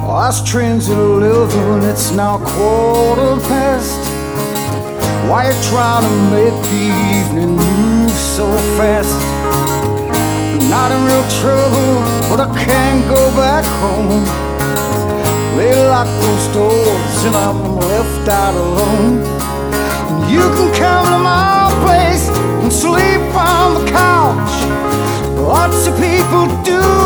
Last train's at 11, it's now quarter past. Why you trying to make the evening move so fast? Not in real trouble, but I can't go back home. They lock those doors and I'm left out alone. And you can come to my place and sleep on the couch. Lots of people do